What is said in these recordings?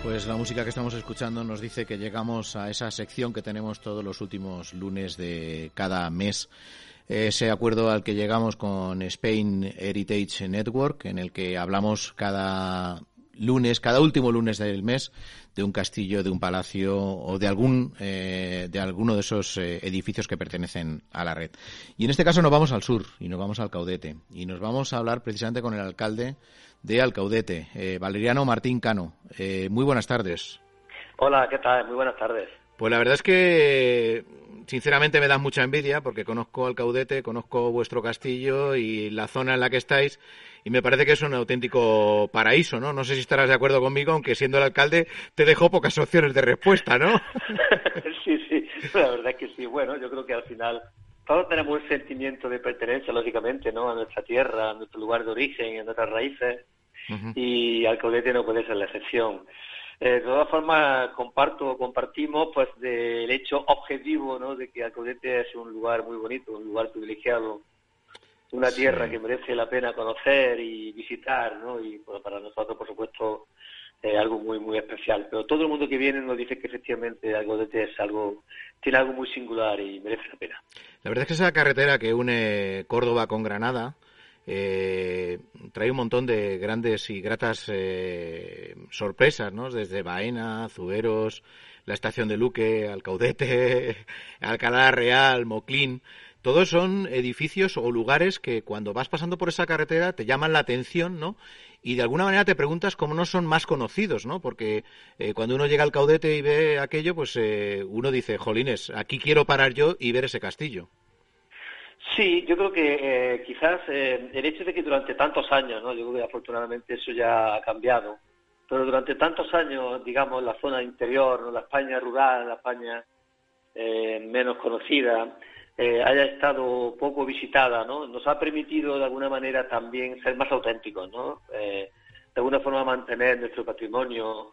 Pues la música que estamos escuchando nos dice que llegamos a esa sección que tenemos todos los últimos lunes de cada mes. Ese acuerdo al que llegamos con Spain Heritage Network, en el que hablamos cada último lunes del mes, de un castillo, de un palacio o de alguno de esos edificios que pertenecen a la red. Y en este caso nos vamos al sur y nos vamos al Caudete y nos vamos a hablar precisamente con el alcalde de Alcaudete, Valeriano Martín Cano. Muy buenas tardes. Hola, ¿qué tal? Muy buenas tardes. Pues la verdad es que sinceramente me da mucha envidia porque conozco Alcaudete, conozco vuestro castillo y la zona en la que estáis y me parece que es un auténtico paraíso, ¿no? No sé si estarás de acuerdo conmigo, aunque siendo el alcalde te dejo pocas opciones de respuesta, ¿no? Sí, la verdad es que sí. Bueno, yo creo que al final todos tenemos un sentimiento de pertenencia, lógicamente, ¿no? A nuestra tierra, a nuestro lugar de origen, a nuestras raíces. Uh-huh. Y Alcaudete no puede ser la excepción. De todas formas, compartimos pues del hecho objetivo, ¿no? De que Alcaudete es un lugar muy bonito, un lugar privilegiado, una tierra que merece la pena conocer y visitar, ¿no? Y pues, para nosotros, por supuesto, algo muy muy especial. Pero todo el mundo que viene nos dice que efectivamente Alcaudete tiene algo muy singular y merece la pena. La verdad es que esa carretera que une Córdoba con Granada trae un montón de grandes y gratas sorpresas, ¿no? Desde Baena, Zuberos, la estación de Luque, Alcaudete, Alcalá Real, Moclín. Todos son edificios o lugares que cuando vas pasando por esa carretera te llaman la atención, ¿no? Y de alguna manera te preguntas cómo no son más conocidos, ¿no? Porque cuando uno llega al Caudete y ve aquello, pues uno dice, jolines, aquí quiero parar yo y ver ese castillo. Sí, yo creo que quizás el hecho de que durante tantos años, ¿no? Yo creo que afortunadamente eso ya ha cambiado, pero durante tantos años, digamos, la zona interior, ¿no? La España rural, la España menos conocida, haya estado poco visitada, ¿no? Nos ha permitido de alguna manera también ser más auténticos, ¿no? De alguna forma mantener nuestro patrimonio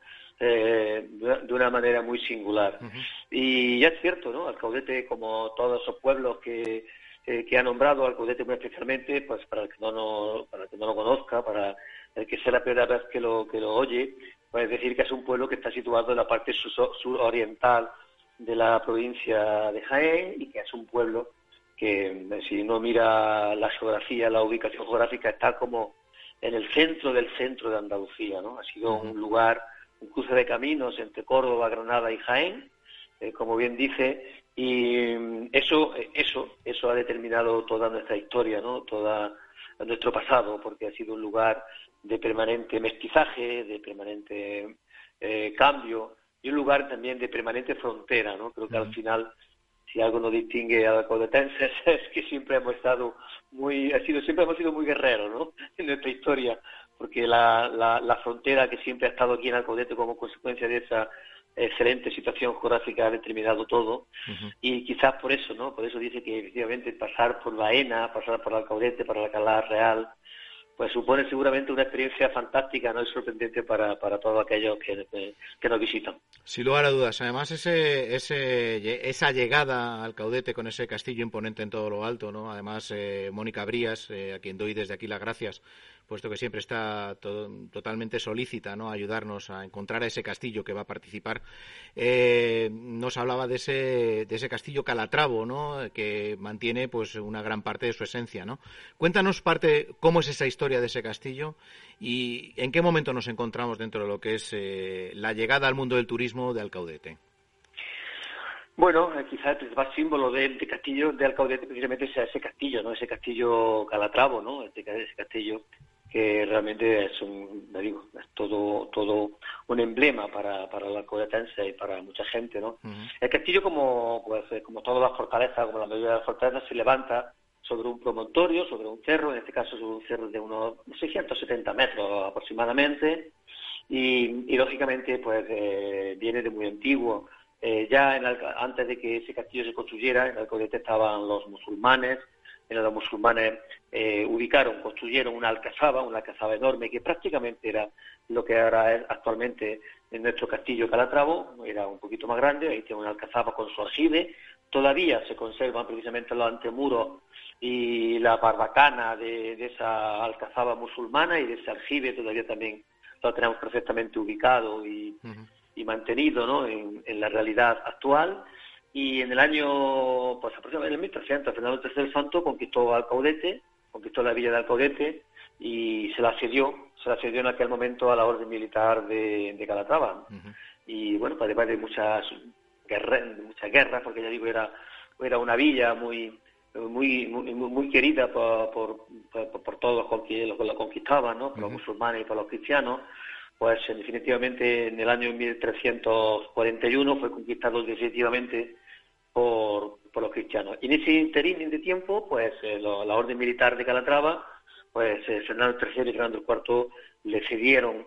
de una manera muy singular. Uh-huh. Y ya es cierto, ¿no? Alcaudete, como todos esos pueblos que ha nombrado, Alcaudete muy especialmente, pues para el que no lo conozca, para el que sea la primera vez que lo oye, pues decir que es un pueblo que está situado en la parte suroriental de la provincia de Jaén y que es un pueblo que, si uno mira la geografía, la ubicación geográfica, está como en el centro del centro de Andalucía, ¿no? Ha sido un lugar, un cruce de caminos entre Córdoba, Granada y Jaén, como bien dice, y eso ha determinado toda nuestra historia, ¿no? Todo nuestro pasado, porque ha sido un lugar de permanente mestizaje, de permanente cambio, y un lugar también de permanente frontera, ¿no? Creo que al final, si algo nos distingue a los alcaudetenses es que siempre hemos sido muy guerreros, ¿no? En nuestra historia, porque la frontera que siempre ha estado aquí en Alcaudete como consecuencia de esa excelente situación geográfica ha determinado todo. Uh-huh. Y quizás por eso, ¿no? Por eso dice que efectivamente pasar por Baena, pasar por Alcaudete, para Alcalá Real, pues supone seguramente una experiencia fantástica, ¿no? Y sorprendente para todos aquellos que nos visitan. Sin lugar a dudas. Además, esa llegada al Caudete con ese castillo imponente en todo lo alto, ¿no? Además, Mónica Brías, a quien doy desde aquí las gracias, puesto que siempre está totalmente solícita, ¿no? A ayudarnos a encontrar ese castillo que va a participar. Nos hablaba de ese castillo Calatravo, ¿no? Que mantiene pues una gran parte de su esencia, ¿no? Cuéntanos cómo es esa historia de ese castillo y en qué momento nos encontramos dentro de lo que es la llegada al mundo del turismo de Alcaudete. Bueno, quizás el principal símbolo del castillo de Alcaudete precisamente sea ese castillo, ¿no? Ese castillo Calatravo, ¿no? Ese castillo que realmente es todo un emblema para los alcaudetenses y para mucha gente, ¿no? Uh-huh. El castillo, como todas las fortalezas, como la mayoría de las fortalezas, se levanta sobre un promontorio, sobre un cerro, en este caso sobre un cerro de unos 670 metros aproximadamente, y lógicamente pues viene de muy antiguo. Antes de que ese castillo se construyera, en Alcaudete estaban los musulmanes. Los musulmanes construyeron una alcazaba enorme, que prácticamente era lo que ahora es actualmente en nuestro castillo Calatravo. Era un poquito más grande, ahí tiene una alcazaba con su aljibe. Todavía se conservan precisamente los antemuros y la barbacana de esa alcazaba musulmana, y de ese aljibe todavía también lo tenemos perfectamente ubicado, y uh-huh. y mantenido, ¿no?, en la realidad actual. Y en el año, pues aproximadamente en el 1300, Fernando III el Santo conquistó Alcaudete, conquistó la villa de Alcaudete y se la cedió en aquel momento a la orden militar de Calatrava. Uh-huh. Y bueno, pues después de muchas guerras, porque ya digo, era una villa muy querida por todos los que la conquistaban, ¿no?, por los musulmanes y por los cristianos. Pues definitivamente en el año 1341 fue conquistado definitivamente por los cristianos. Y en ese interín de tiempo, pues la orden militar de Calatrava, pues Fernando III y Fernando IV le cedieron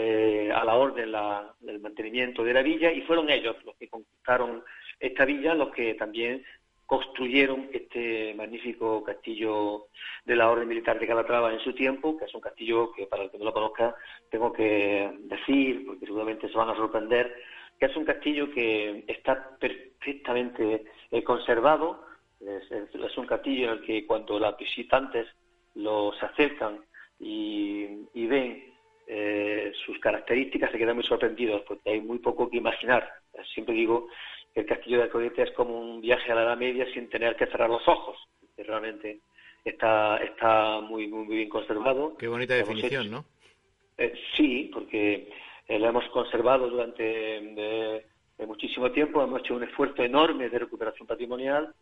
a la orden el mantenimiento de la villa, y fueron ellos los que conquistaron esta villa, los que también construyeron este magnífico castillo de la Orden Militar de Calatrava en su tiempo, que es un castillo que, para el que no lo conozca, tengo que decir, porque seguramente se van a sorprender, que es un castillo que está perfectamente conservado. Es un castillo en el que cuando los visitantes se acercan y ven sus características, se quedan muy sorprendidos, porque hay muy poco que imaginar. Siempre digo que el castillo de Alcaudete es como un viaje a la Edad Media sin tener que cerrar los ojos. Realmente está muy bien conservado. Qué bonita definición, ¿no? Sí, porque lo hemos conservado durante muchísimo tiempo. Hemos hecho un esfuerzo enorme de recuperación patrimonial,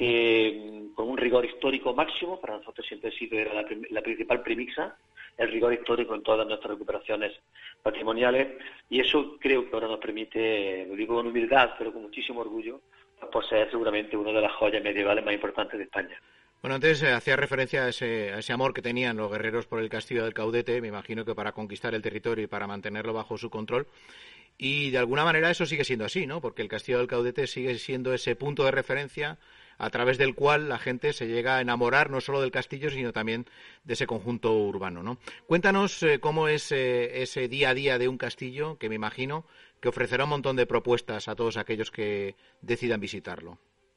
que con un rigor histórico máximo. Para nosotros siempre ha sido la principal premisa, el rigor histórico en todas nuestras recuperaciones patrimoniales, y eso creo que ahora nos permite, lo digo con humildad, pero con muchísimo orgullo, poseer seguramente una de las joyas medievales más importantes de España. Bueno, antes hacía referencia a ese amor que tenían los guerreros por el castillo del Caudete, me imagino que para conquistar el territorio y para mantenerlo bajo su control. Y de alguna manera eso sigue siendo así, ¿no? Porque el castillo del Caudete sigue siendo ese punto de referencia a través del cual la gente se llega a enamorar no solo del castillo, sino también de ese conjunto urbano, ¿no? Cuéntanos cómo es ese día a día de un castillo, que me imagino que ofrecerá un montón de propuestas a todos aquellos que decidan visitarlo.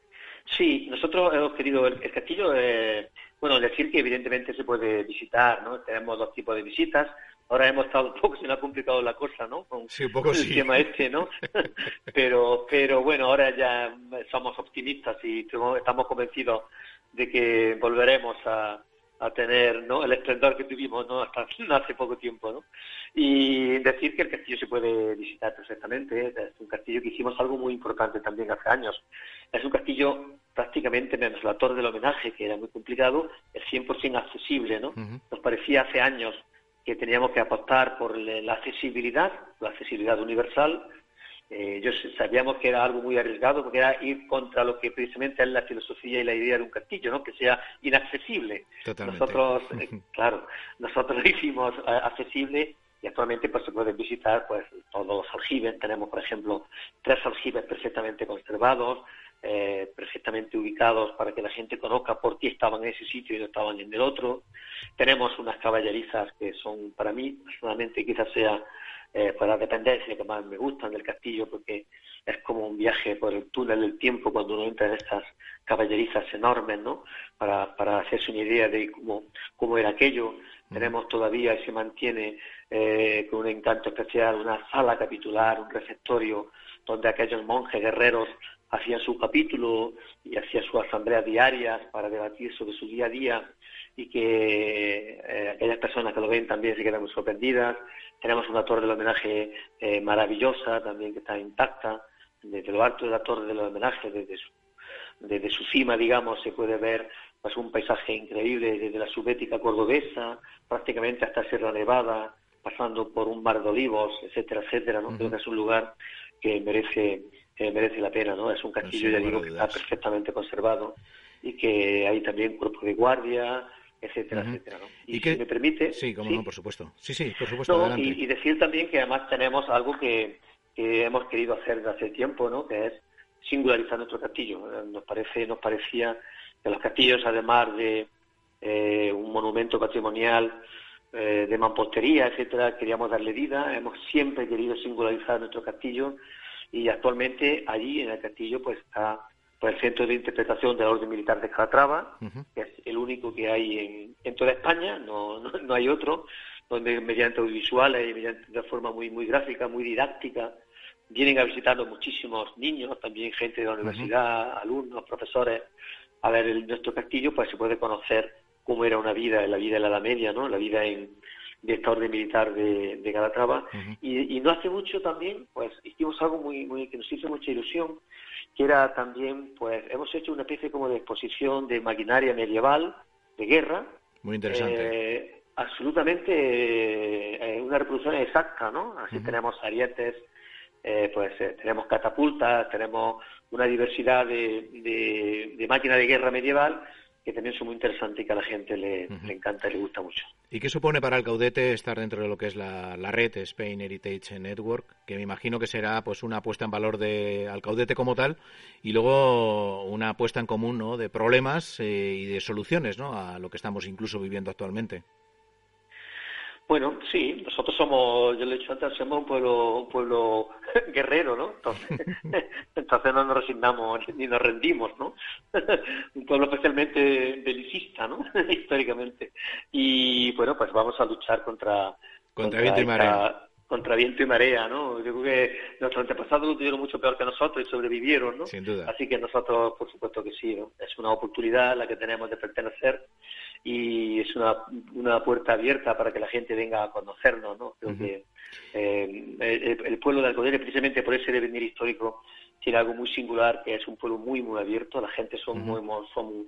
Sí, nosotros hemos querido el castillo, decir que evidentemente se puede visitar, ¿no? Tenemos dos tipos de visitas. Ahora hemos estado un poco, se nos ha complicado la cosa, ¿no? Con el tema ¿no? pero bueno, ahora ya somos optimistas y estamos convencidos de que volveremos a tener, ¿no?, el esplendor que tuvimos, ¿no?, hasta hace poco tiempo, ¿no? Y decir que el castillo se puede visitar perfectamente. Es un castillo que hicimos algo muy importante también hace años. Es un castillo prácticamente, menos la torre del homenaje, que era muy complicado, es 100% accesible, ¿no? Nos parecía hace años que teníamos que apostar por la accesibilidad universal. Sabíamos que era algo muy arriesgado, porque era ir contra lo que precisamente es la filosofía y la idea de un castillo, ¿no?, que sea inaccesible. Totalmente. Nosotros lo hicimos accesible, y actualmente pues se pueden visitar pues todos los aljibes. Tenemos, por ejemplo, 3 aljibes perfectamente conservados, perfectamente ubicados para que la gente conozca por qué estaban en ese sitio y no estaban en el otro. Tenemos unas caballerizas que son, para mí, personalmente, quizás sea por la dependencia que más me gustan del castillo, porque es como un viaje por el túnel del tiempo cuando uno entra en estas caballerizas enormes, ¿no?, para hacerse una idea de cómo era aquello. Tenemos todavía, y se mantiene con un encanto especial, una sala capitular, un refectorio, donde aquellos monjes guerreros hacían su capítulo y hacían sus asambleas diarias para debatir sobre su día a día, y que aquellas personas que lo ven también se quedan muy sorprendidas. Tenemos una torre del homenaje maravillosa también, que está intacta. Desde lo alto de la torre del homenaje, desde su cima, digamos, se puede ver pues un paisaje increíble, desde la subbética cordobesa prácticamente hasta Sierra Nevada, pasando por un mar de olivos, etcétera, etcétera, ¿no? Creo que es un lugar que merece la pena, ¿no? Es un castillo, ya digo, que está perfectamente conservado, y que hay también cuerpo de guardia, etcétera, etcétera, ¿no? Y si me permite... Sí, cómo no, por supuesto. Sí, por supuesto, adelante. Y decir también que además tenemos algo que hemos querido hacer desde hace tiempo, ¿no?, que es singularizar nuestro castillo. Nos parecía que los castillos, además de un monumento patrimonial de mampostería, etcétera, queríamos darle vida. Hemos siempre querido singularizar nuestro castillo, y actualmente allí en el castillo pues está el Centro de Interpretación de la Orden Militar de Calatrava, que es el único que hay en toda España, no hay otro, donde mediante audiovisuales y de forma muy gráfica, muy didáctica, vienen a visitarnos muchísimos niños, también gente de la universidad, alumnos, profesores, a ver nuestro castillo, pues se puede conocer cómo era una vida, la vida en la Edad Media, ¿no? La vida de esta orden militar de Calatrava. Y no hace mucho también, pues hicimos algo muy que nos hizo mucha ilusión, que era también, pues hemos hecho una especie como de exposición de maquinaria medieval, de guerra. Muy interesante. Absolutamente una reproducción exacta, ¿no? Así tenemos arietes, tenemos catapultas, tenemos una diversidad de máquinas de guerra medieval que también son muy interesantes y que a la gente le encanta y le gusta mucho. ¿Y qué supone para el Caudete estar dentro de lo que es la red Spain Heritage Network? Que me imagino que será pues una puesta en valor al Caudete como tal y luego una puesta en común, ¿no?, de problemas y de soluciones, ¿no?, a lo que estamos incluso viviendo actualmente. Bueno, sí, nosotros somos, yo lo he dicho antes, somos un pueblo guerrero, ¿no? Entonces no nos resignamos ni nos rendimos, ¿no? Un pueblo especialmente belicista, ¿no? Históricamente. Y bueno, pues vamos a luchar contra viento y marea. Contra viento y marea, ¿no? Yo creo que nuestros antepasados lo tuvieron mucho peor que nosotros y sobrevivieron, ¿no? Sin duda. Así que nosotros, por supuesto que sí, ¿no? Es una oportunidad la que tenemos de pertenecer y es una puerta abierta para que la gente venga a conocernos, ¿no? Creo que el pueblo de Alcaudete, precisamente por ese devenir histórico, tiene algo muy singular, que es un pueblo muy abierto. La gente somos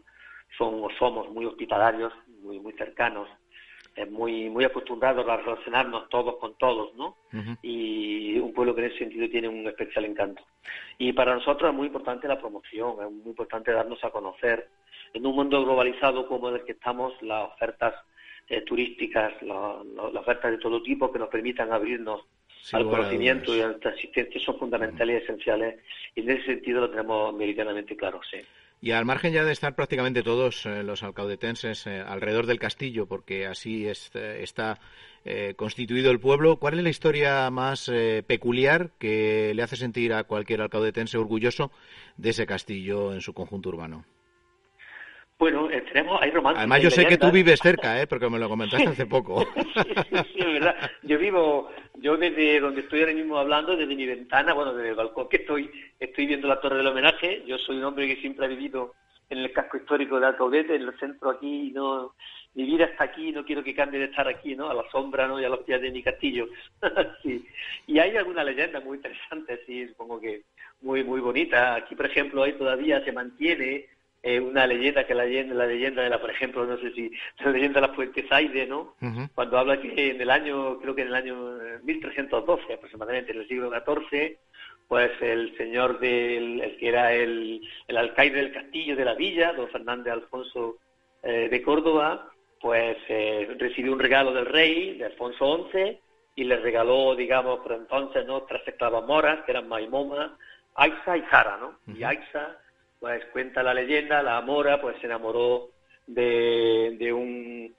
muy hospitalarios, muy cercanos, muy acostumbrados a relacionarnos todos con todos, ¿no? Y un pueblo que en ese sentido tiene un especial encanto. Y para nosotros es muy importante la promoción, es muy importante darnos a conocer. En un mundo globalizado como el que estamos, las ofertas turísticas, las ofertas de todo tipo que nos permitan abrirnos al conocimiento y a la asistencia son fundamentales y esenciales, y en ese sentido lo tenemos meridianamente claro, sí. Y al margen ya de estar prácticamente todos los alcaudetenses alrededor del castillo, porque así está constituido el pueblo, ¿cuál es la historia más peculiar que le hace sentir a cualquier alcaudetense orgulloso de ese castillo en su conjunto urbano? Bueno, hay romances. Además, yo sé que tú vives cerca, porque me lo comentaste hace poco. Sí, es verdad. Yo desde donde estoy ahora mismo hablando, desde mi ventana, bueno, desde el balcón que estoy viendo la Torre del Homenaje. Yo soy un hombre que siempre ha vivido en el casco histórico de Alcaudete, en el centro aquí, no, mi vida está aquí, no quiero que cambie de estar aquí, ¿no? A la sombra, ¿no? Y a los pies de mi castillo. Sí. Y hay alguna leyenda muy interesante, sí, supongo que muy bonita. Aquí, por ejemplo, todavía se mantiene una leyenda, que la leyenda de por ejemplo, no sé si la leyenda de la Fuente Zaide, ¿no? Cuando habla que creo que en el año 1312 aproximadamente, en el siglo XIV, pues el señor el que era el alcaide del castillo de la villa, don Fernández Alfonso de Córdoba, pues recibió un regalo del rey, de Alfonso XI, y le regaló, digamos, por entonces, ¿no?, 3 esclavas moras, que eran Maimoma, Aixa y Zara, ¿no? Y Aixa, pues cuenta la leyenda, la mora pues se enamoró de un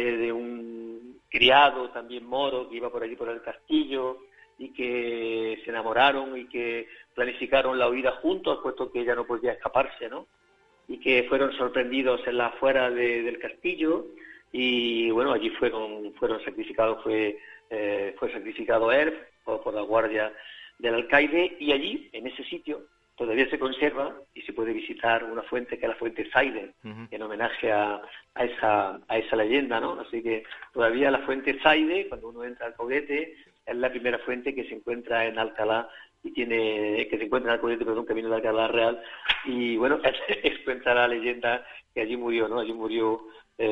criado también moro que iba por allí por el castillo, y que se enamoraron y que planificaron la huida juntos, puesto que ella no podía escaparse, ¿no? Y que fueron sorprendidos en la afuera del castillo, y bueno, allí fueron sacrificados, fue sacrificado él por la guardia del alcaide, y allí, en ese sitio, todavía se conserva y se puede visitar una fuente que es la Fuente Zaide, en homenaje a esa leyenda, ¿no? Así que todavía la Fuente Zaide, cuando uno entra al Caudete, es la primera fuente que se encuentra en Alcalá y que se encuentra en Alcaudete, camino de Alcalá Real. Y bueno, cuenta la leyenda que allí murió, ¿no? Allí murió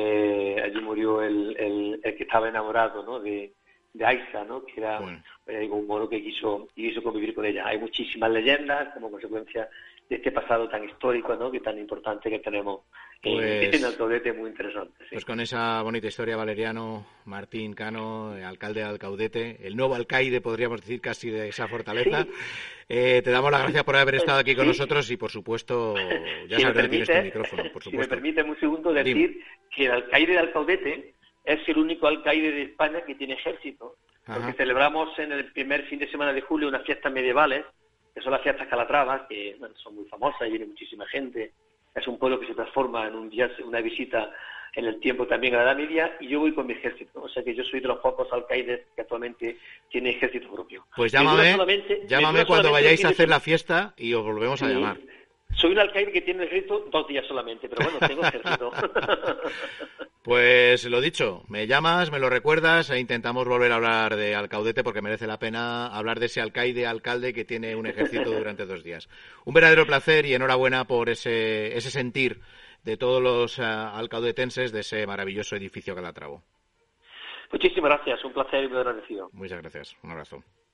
el que estaba enamorado, ¿no?, de Aixa, ¿no?, que era un moro que quiso convivir con ella. Hay muchísimas leyendas como consecuencia de este pasado tan histórico, ¿no?, que tan importante que tenemos en Alcaudete, muy interesante. Sí. Pues con esa bonita historia, Valeriano Martín Cano, alcalde de Alcaudete, el nuevo alcaide, podríamos decir, casi de esa fortaleza. Sí. Te damos las gracias por haber estado aquí con nosotros y, por supuesto, ya sabes que tienes tu micrófono, por supuesto. Si me permite un segundo decir que el alcaide de Alcaudete es el único alcaide de España que tiene ejército, porque celebramos en el primer fin de semana de julio unas fiestas medievales, que son las fiestas Calatravas, que son muy famosas y viene muchísima gente es un pueblo que se transforma en un día, una visita en el tiempo también a la Edad Media, y yo voy con mi ejército. O sea que yo soy de los pocos alcaides que actualmente tiene ejército propio. Pues llámame cuando vayáis a hacer la fiesta y os volvemos a llamar. Soy un alcaide que tiene ejército 2 días solamente, pero bueno, tengo ejército. Pues lo dicho, me llamas, me lo recuerdas e intentamos volver a hablar de Alcaudete porque merece la pena hablar de ese alcalde que tiene un ejército durante 2 días. Un verdadero placer y enhorabuena por ese sentir de todos los alcaudetenses de ese maravilloso edificio Calatravo. Muchísimas gracias, un placer y muy agradecido. Muchas gracias, un abrazo.